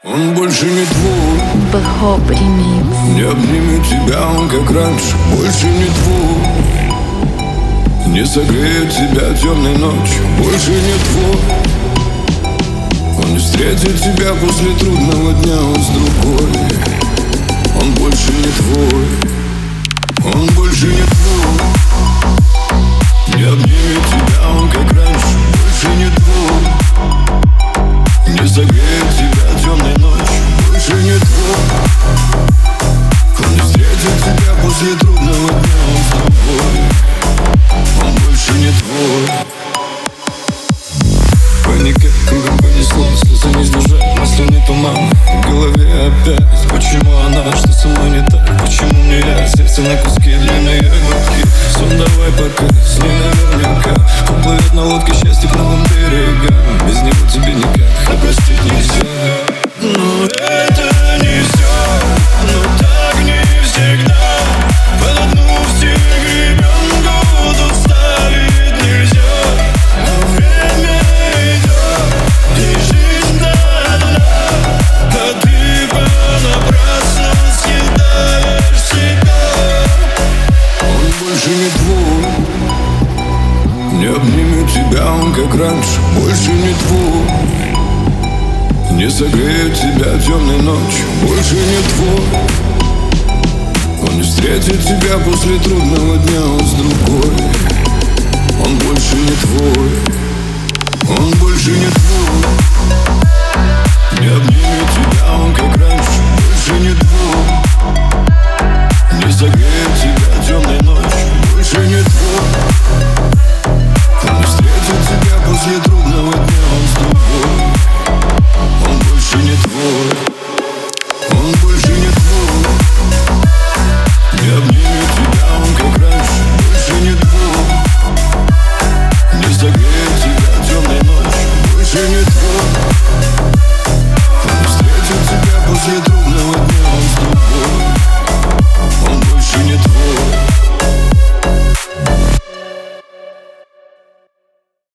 Он больше не твой. Бэхоп ремикс. Не обнимет тебя он, как раньше. Больше не твой. Не согреет тебя темной ночью. Больше не твой. Он не встретит тебя после трудного дня. Он с другой. Он больше не твой. Он больше не твой. Не обнимет тебя он, как раньше. Больше не твой. Не согреет тебя темной ночью. Больше не твой. Он не встретит тебя после трудного дня. Он с тобой. Он больше не твой. Паника, кругом понесло. Слезы не сдержать, масляный туман в голове опять. Почему она, что со мной не так? Почему мне я, сердце на куски, длинные глотки. Сон давай пока, с ней наверняка уплывет на лодке счастье к новым берегам. Без него тебе никак, а простить нельзя. Но это не все, но так не всегда. Под одну всех гребенку тут ставить нельзя. Но время идет, и жизнь до дна. А ты понапрасну съедаешь себя. Он больше не твой. Не обнимет тебя он, как раньше. Больше не твой. Не согреет тебя темной ночью. Больше не твой. Он не встретит тебя после трудного дня. Он с другой. Он больше не твой. Он больше не твой. Не обнимет тебя он, как раньше. Больше не твой. Не согреет тебя темной ночью. Больше не твой. Он не встретит тебя после трудного дня. Он с тобой. Он больше не твой. Он больше не твой. Не обнимет тебя он, как раньше. Больше не твой. Не согреет тебя темной ночью. Больше не твой.